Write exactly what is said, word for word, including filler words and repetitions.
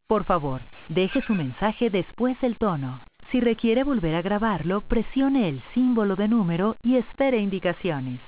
Por favor, deje su mensaje después del tono. Si requiere volver a grabarlo, presione el símbolo de número y espere indicaciones.